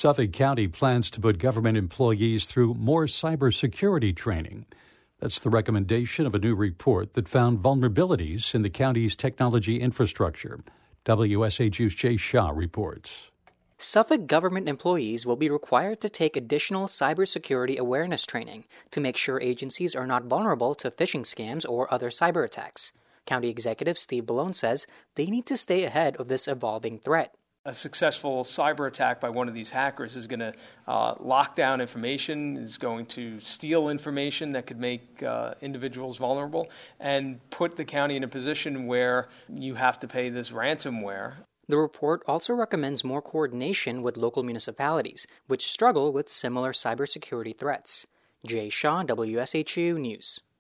Suffolk County plans to put government employees through more cybersecurity training. That's the recommendation of a new report that found vulnerabilities in the county's technology infrastructure. WSHU's Jay Shah reports. Suffolk government employees will be required to take additional cybersecurity awareness training to make sure agencies are not vulnerable to phishing scams or other cyber attacks. County Executive Steve Bellone says they need to stay ahead of this evolving threat. A successful cyber attack by one of these hackers is going to lock down information, is going to steal information that could make individuals vulnerable, and put the county in a position where you have to pay this ransomware. The report also recommends more coordination with local municipalities, which struggle with similar cybersecurity threats. Jay Shaw, WSHU News.